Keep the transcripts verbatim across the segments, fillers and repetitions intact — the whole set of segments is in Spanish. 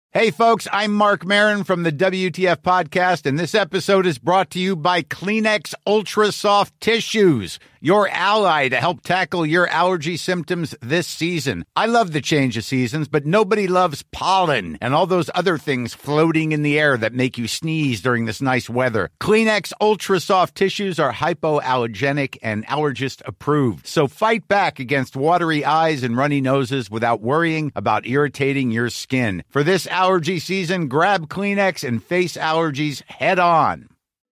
Hey, folks, I'm Mark Maron from the W T F Podcast, and this episode is brought to you by Kleenex Ultra Soft Tissues, your ally to help tackle your allergy symptoms this season. I love the change of seasons, but nobody loves pollen and all those other things floating in the air that make you sneeze during this nice weather. Kleenex Ultra Soft Tissues are hypoallergenic and allergist approved, so fight back against watery eyes and runny noses without worrying about irritating your skin. For this allergy season, grab Kleenex and face allergies head on.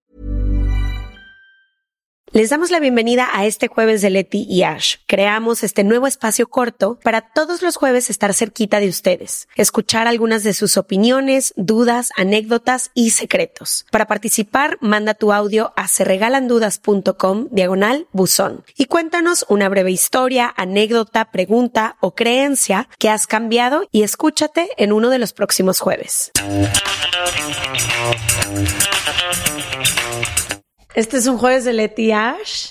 Les damos la bienvenida a este jueves de Leti y Ash. Creamos este nuevo espacio corto para todos los jueves estar cerquita de ustedes, escuchar algunas de sus opiniones, dudas, anécdotas y secretos. Para participar, manda tu audio a serregalandudas.com diagonal buzón y cuéntanos una breve historia, anécdota, pregunta o creencia que has cambiado y escúchate en uno de los próximos jueves. Este es un jueves de Leti y Ash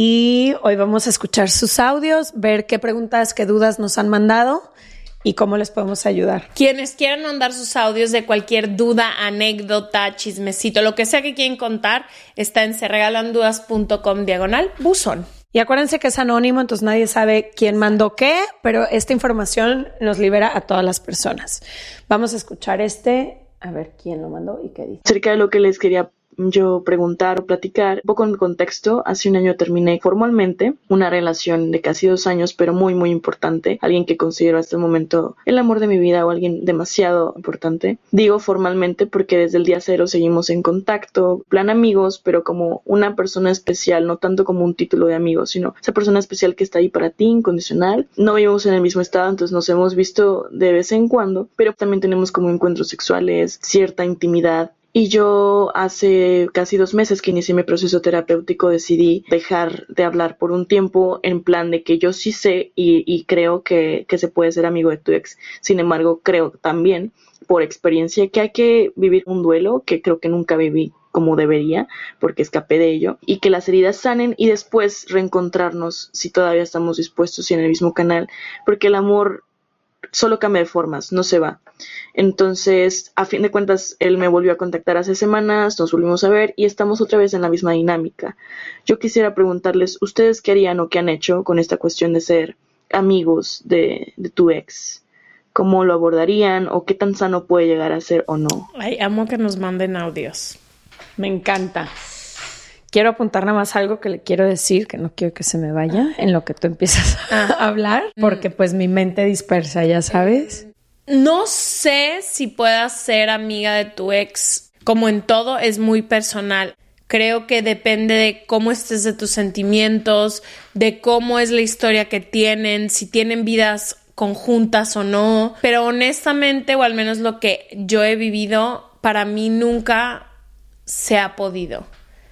y hoy vamos a escuchar sus audios, ver qué preguntas, qué dudas nos han mandado y cómo les podemos ayudar. Quienes quieran mandar sus audios de cualquier duda, anécdota, chismecito, lo que sea que quieren contar, está en serregalandudas.com diagonal buzón. Y acuérdense que es anónimo, entonces nadie sabe quién mandó qué, pero esta información nos libera a todas las personas. Vamos a escuchar este, a ver quién lo mandó y qué dice. Acerca de lo que les quería yo preguntar o platicar, un poco en contexto, hace un año terminé formalmente una relación de casi dos años, pero muy muy importante, alguien que considero hasta el momento el amor de mi vida o alguien demasiado importante. Digo formalmente porque desde el día cero seguimos en contacto, plan amigos, pero como una persona especial, no tanto como un título de amigo, sino esa persona especial que está ahí para ti, incondicional. No vivimos en el mismo estado, entonces nos hemos visto de vez en cuando, pero también tenemos como encuentros sexuales, cierta intimidad. Y yo hace casi dos meses que inicié mi proceso terapéutico decidí dejar de hablar por un tiempo en plan de que yo sí sé y, y creo que, que se puede ser amigo de tu ex. Sin embargo, creo también por experiencia que hay que vivir un duelo que creo que nunca viví como debería porque escapé de ello y que las heridas sanen y después reencontrarnos si todavía estamos dispuestos y en el mismo canal, porque el amor solo cambia de formas, no se va. Entonces, a fin de cuentas, él me volvió a contactar hace semanas, nos volvimos a ver y estamos otra vez en la misma dinámica. Yo quisiera preguntarles, ¿ustedes qué harían o qué han hecho con esta cuestión de ser amigos de, de tu ex? ¿Cómo lo abordarían o qué tan sano puede llegar a ser o no? Ay, amo que nos manden audios. Me encanta. Quiero apuntar nada más algo que le quiero decir, que no quiero que se me vaya en lo que tú empiezas a hablar, porque pues mi mente dispersa, ya sabes. No sé si puedas ser amiga de tu ex. Como en todo, es muy personal. Creo que depende de cómo estés de tus sentimientos, de cómo es la historia que tienen, si tienen vidas conjuntas o no. Pero honestamente, o al menos lo que yo he vivido, para mí nunca se ha podido.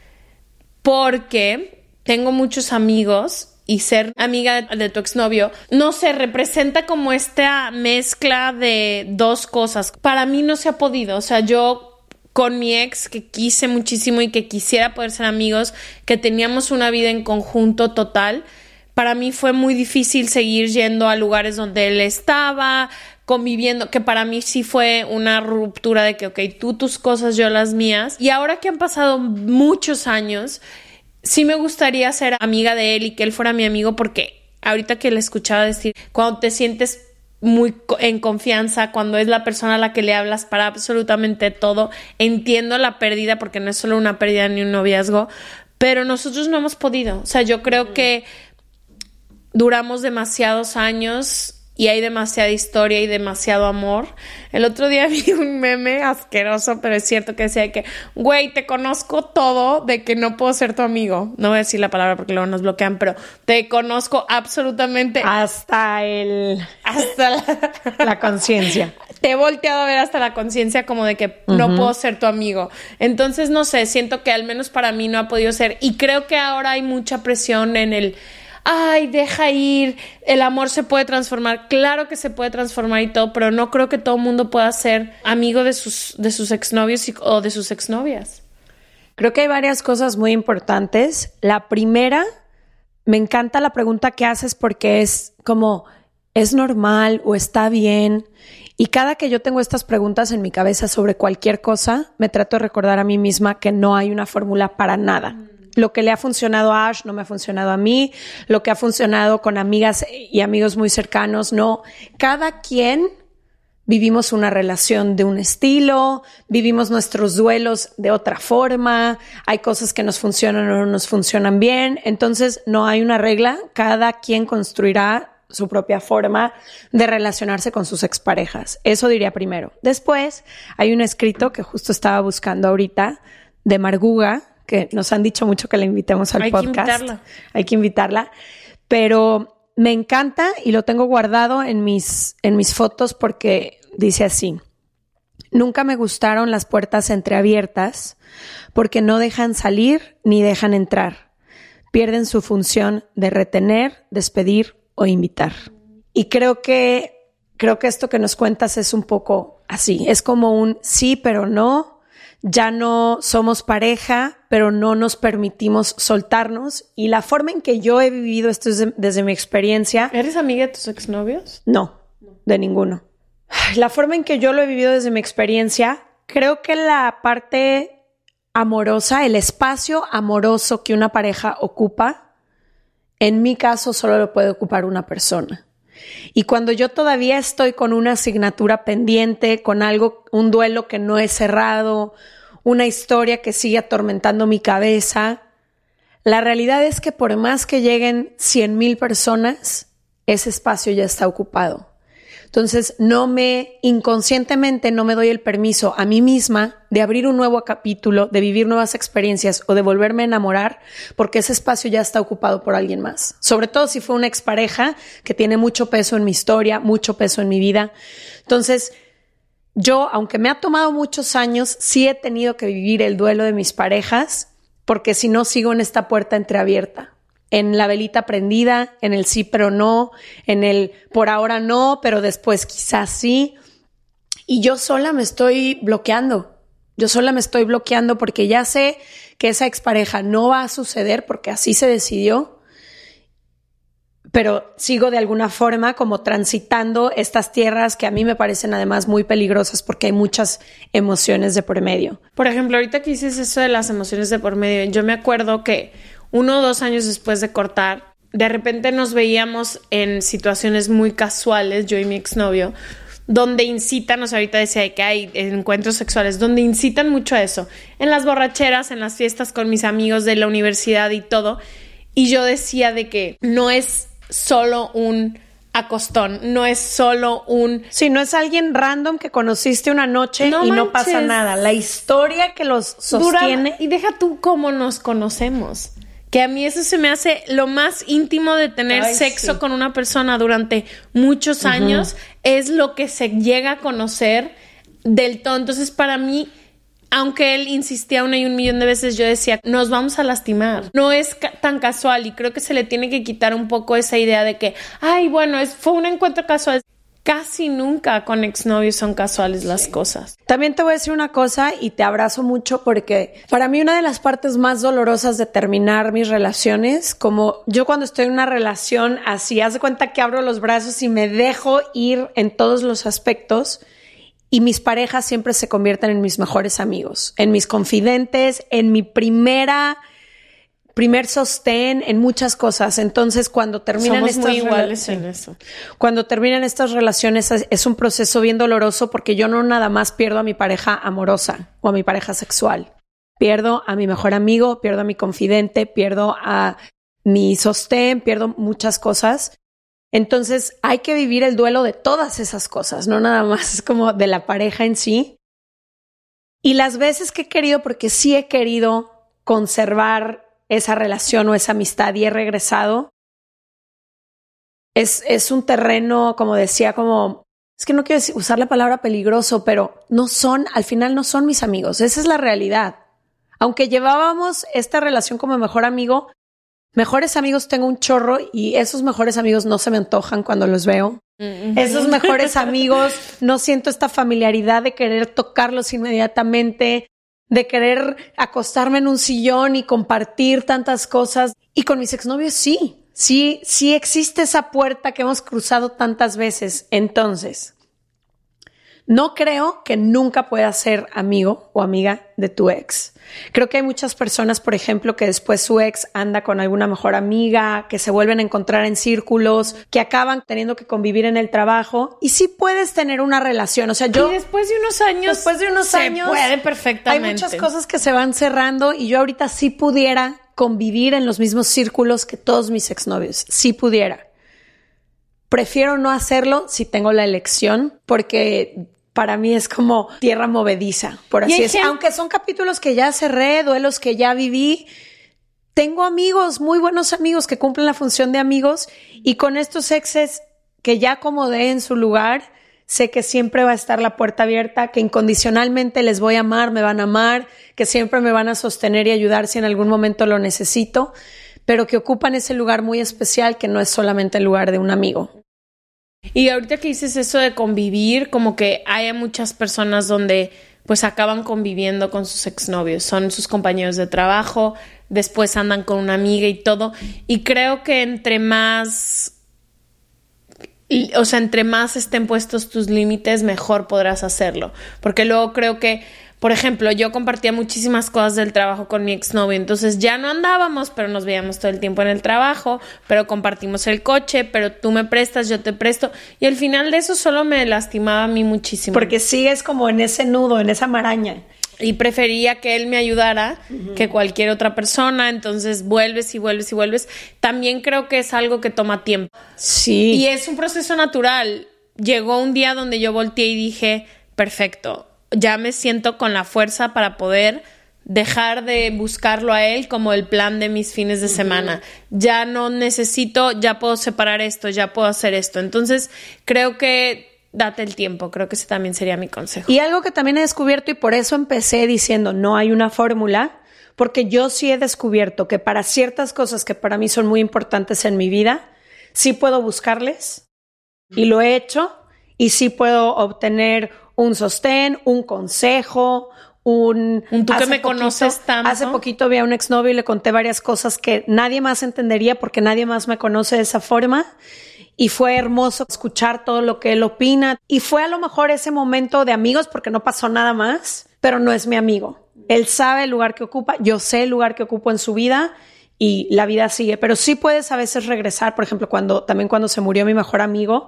Porque tengo muchos amigos y ser amiga de tu exnovio, no sé, representa como esta mezcla de dos cosas. Para mí no se ha podido, o sea, yo con mi ex que quise muchísimo y que quisiera poder ser amigos, que teníamos una vida en conjunto total, para mí fue muy difícil seguir yendo a lugares donde él estaba, conviviendo, que para mí sí fue una ruptura de que, ok, tú tus cosas, yo las mías. Y ahora que han pasado muchos años, sí me gustaría ser amiga de él y que él fuera mi amigo, porque ahorita que le escuchaba decir, cuando te sientes muy en confianza, cuando es la persona a la que le hablas para absolutamente todo, entiendo la pérdida, porque no es solo una pérdida ni un noviazgo, pero nosotros no hemos podido. O sea, yo creo que duramos demasiados años y hay demasiada historia y demasiado amor. El otro día vi un meme asqueroso, pero es cierto, que decía que, güey, te conozco todo de que no puedo ser tu amigo. No voy a decir la palabra porque luego nos bloquean, pero te conozco absolutamente. Hasta el... Hasta la, la conciencia. Te he volteado a ver hasta la conciencia como de que uh-huh. no puedo ser tu amigo. Entonces, no sé, siento que al menos para mí no ha podido ser. Y creo que ahora hay mucha presión en el... ay, deja ir, el amor se puede transformar. Claro que se puede transformar y todo, pero no creo que todo el mundo pueda ser amigo de sus, de sus exnovios y, o de sus exnovias. Creo que hay varias cosas muy importantes. La primera, me encanta la pregunta que haces porque es como, ¿es normal o está bien? Y cada que yo tengo estas preguntas en mi cabeza sobre cualquier cosa, me trato de recordar a mí misma que no hay una fórmula para nada. Lo que le ha funcionado a Ash no me ha funcionado a mí. Lo que ha funcionado con amigas y amigos muy cercanos, no. Cada quien vivimos una relación de un estilo, vivimos nuestros duelos de otra forma, hay cosas que nos funcionan o no nos funcionan bien, entonces no hay una regla, cada quien construirá su propia forma de relacionarse con sus exparejas. Eso diría primero. Después hay un escrito que justo estaba buscando ahorita de Marguga, que nos han dicho mucho que la invitemos al hay podcast. Hay que invitarla. Hay que invitarla, pero me encanta y lo tengo guardado en mis, en mis fotos porque dice así: nunca me gustaron las puertas entreabiertas porque no dejan salir ni dejan entrar. Pierden su función de retener, despedir o invitar. Y creo que, creo que esto que nos cuentas es un poco así. Es como un sí, pero no. Ya no somos pareja, pero no nos permitimos soltarnos. Y la forma en que yo he vivido esto desde, desde mi experiencia... ¿Eres amiga de tus exnovios? No, de ninguno. La forma en que yo lo he vivido desde mi experiencia, creo que la parte amorosa, el espacio amoroso que una pareja ocupa, en mi caso solo lo puede ocupar una persona. Y cuando yo todavía estoy con una asignatura pendiente, con algo, un duelo que no he cerrado, una historia que sigue atormentando mi cabeza, la realidad es que por más que lleguen cien mil personas, ese espacio ya está ocupado. Entonces, no me, inconscientemente no me doy el permiso a mí misma de abrir un nuevo capítulo, de vivir nuevas experiencias o de volverme a enamorar, porque ese espacio ya está ocupado por alguien más. Sobre todo si fue una expareja que tiene mucho peso en mi historia, mucho peso en mi vida. Entonces, yo, aunque me ha tomado muchos años, sí he tenido que vivir el duelo de mis parejas, porque si no sigo en esta puerta entreabierta. En la velita prendida, en el sí pero no, en el por ahora no, pero después quizás sí. Y yo sola me estoy bloqueando. Yo sola me estoy bloqueando porque ya sé que esa expareja no va a suceder porque así se decidió. Pero sigo de alguna forma como transitando estas tierras que a mí me parecen además muy peligrosas porque hay muchas emociones de por medio. Por ejemplo, ahorita que dices eso de las emociones de por medio, yo me acuerdo que uno o dos años después de cortar, de repente nos veíamos en situaciones muy casuales, yo y mi exnovio, donde incitan, o sea, ahorita decía que hay encuentros sexuales, donde incitan mucho a eso, en las borracheras, en las fiestas con mis amigos de la universidad y todo, y yo decía de que no es solo un acostón, no es solo un... Sí, no es alguien random que conociste una noche no y manches. No pasa nada. La historia que los sostiene... Dura, y deja tú cómo nos conocemos. Que a mí eso se me hace lo más íntimo de tener Ay, sexo sí. con una persona durante muchos años, uh-huh. es lo que se llega a conocer del todo. Entonces, para mí, aunque él insistía una y un millón de veces, yo decía, nos vamos a lastimar. No es ca- tan casual y creo que se le tiene que quitar un poco esa idea de que, ay, bueno, es, fue un encuentro casual. Casi nunca con exnovios son casuales las cosas. También te voy a decir una cosa y te abrazo mucho porque para mí una de las partes más dolorosas de terminar mis relaciones, como yo cuando estoy en una relación así, haz de cuenta que abro los brazos y me dejo ir en todos los aspectos y mis parejas siempre se convierten en mis mejores amigos, en mis confidentes, en mi primera... primer sostén en muchas cosas. Entonces, cuando terminan Somos estas muy iguales rela- en eso. Cuando terminan estas relaciones es, es un proceso bien doloroso porque yo no nada más pierdo a mi pareja amorosa o a mi pareja sexual. Pierdo a mi mejor amigo, pierdo a mi confidente, pierdo a mi sostén, pierdo muchas cosas. Entonces, hay que vivir el duelo de todas esas cosas, no nada más es como de la pareja en sí. Y las veces que he querido, porque sí he querido conservar esa relación o esa amistad y he regresado, es, es un terreno, como decía, como, es que no quiero usar la palabra peligroso, pero no son, al final no son mis amigos, esa es la realidad. Aunque llevábamos esta relación como mejor amigo, mejores amigos tengo un chorro y esos mejores amigos no se me antojan cuando los veo. Mm-hmm. Esos mejores amigos no siento esta familiaridad de querer tocarlos inmediatamente, de querer acostarme en un sillón y compartir tantas cosas. Y con mis exnovios sí, sí, sí existe esa puerta que hemos cruzado tantas veces. Entonces, No creo que nunca puedas ser amigo o amiga de tu ex. Creo que hay muchas personas, por ejemplo, que después su ex anda con alguna mejor amiga, que se vuelven a encontrar en círculos, que acaban teniendo que convivir en el trabajo. Y sí puedes tener una relación. O sea, yo... Y después de unos años... Después de unos se años... puede perfectamente. Hay muchas cosas que se van cerrando y yo ahorita sí pudiera convivir en los mismos círculos que todos mis exnovios. Sí pudiera. Prefiero no hacerlo si tengo la elección, porque para mí es como tierra movediza, por así decirlo. Aunque son capítulos que ya cerré, duelos que ya viví, tengo amigos, muy buenos amigos que cumplen la función de amigos, y con estos exes que ya acomodé en su lugar, sé que siempre va a estar la puerta abierta, que incondicionalmente les voy a amar, me van a amar, que siempre me van a sostener y ayudar si en algún momento lo necesito, pero que ocupan ese lugar muy especial que no es solamente el lugar de un amigo. Y ahorita que dices eso de convivir, como que hay muchas personas donde pues acaban conviviendo con sus exnovios, son sus compañeros de trabajo, después andan con una amiga y todo, y creo que entre más, o sea, entre más estén puestos tus límites, mejor podrás hacerlo, porque luego creo que, por ejemplo, yo compartía muchísimas cosas del trabajo con mi exnovio, entonces ya no andábamos, pero nos veíamos todo el tiempo en el trabajo, pero compartimos el coche, pero tú me prestas, yo te presto, y al final de eso solo me lastimaba a mí muchísimo. Porque sigues como en ese nudo, en esa maraña. Y prefería que él me ayudara uh-huh. que cualquier otra persona, entonces vuelves y vuelves y vuelves. También creo que es algo que toma tiempo. Sí. Y es un proceso natural. Llegó un día donde yo volteé y dije, perfecto, ya me siento con la fuerza para poder dejar de buscarlo a él como el plan de mis fines de semana. Uh-huh. Ya no necesito, ya puedo separar esto, ya puedo hacer esto. Entonces, creo que date el tiempo. Creo que ese también sería mi consejo. Y algo que también he descubierto, y por eso empecé diciendo no hay una fórmula, porque yo sí he descubierto que para ciertas cosas que para mí son muy importantes en mi vida, sí puedo buscarles, y lo he hecho, y sí puedo obtener un sostén, un consejo, un... un tú que me poquito, conoces tanto. Hace poquito vi a un exnovio y le conté varias cosas que nadie más entendería porque nadie más me conoce de esa forma, y fue hermoso escuchar todo lo que él opina, y fue a lo mejor ese momento de amigos porque no pasó nada más, pero no es mi amigo. Él sabe el lugar que ocupa, yo sé el lugar que ocupo en su vida, y la vida sigue, pero sí puedes a veces regresar. Por ejemplo, cuando también cuando se murió mi mejor amigo,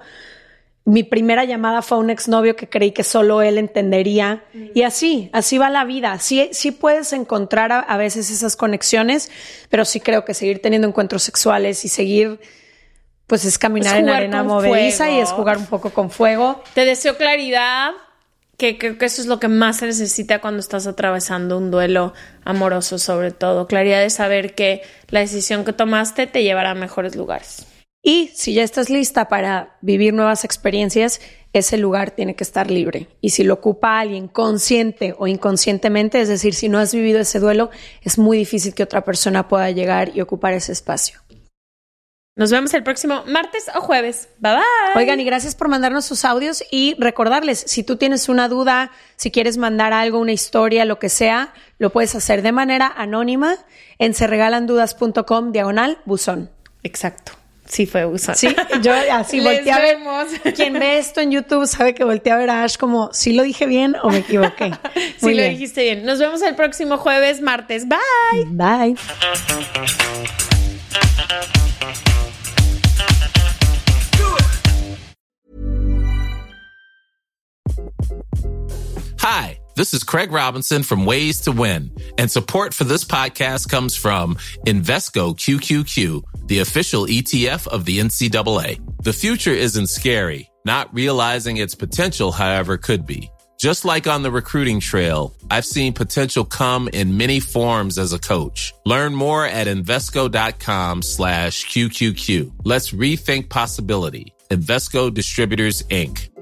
mi primera llamada fue a un exnovio que creí que solo él entendería. Mm. Y así, así va la vida. Sí, sí puedes encontrar a, a veces esas conexiones, pero sí creo que seguir teniendo encuentros sexuales y seguir, pues es caminar en arena movediza y es jugar un poco con fuego. Te deseo claridad, que creo que eso es lo que más se necesita cuando estás atravesando un duelo amoroso, sobre todo. Claridad de saber que la decisión que tomaste te llevará a mejores lugares. Y si ya estás lista para vivir nuevas experiencias, ese lugar tiene que estar libre. Y si lo ocupa alguien consciente o inconscientemente, es decir, si no has vivido ese duelo, es muy difícil que otra persona pueda llegar y ocupar ese espacio. Nos vemos el próximo martes o jueves. Bye bye. Oigan, y gracias por mandarnos sus audios, y recordarles, si tú tienes una duda, si quieres mandar algo, una historia, lo que sea, lo puedes hacer de manera anónima en serregalandudas.com diagonal buzón. Exacto. Sí, fue buzón. Sí, yo así volteé a ver. Quien ve esto en YouTube sabe que volteé a ver a Ash como, ¿sí lo dije bien o me equivoqué? Sí, lo dijiste bien. Nos vemos el próximo jueves, martes. Bye. Bye. Hi, this is Craig Robinson from Ways to Win, and support for this podcast comes from Invesco Q Q Q, the official E T F of the N C double A. The future isn't scary. Not realizing its potential, however, could be. Just like on the recruiting trail, I've seen potential come in many forms as a coach. Learn more at Invesco.com slash QQQ. Let's rethink possibility. Invesco Distributors, Incorporated.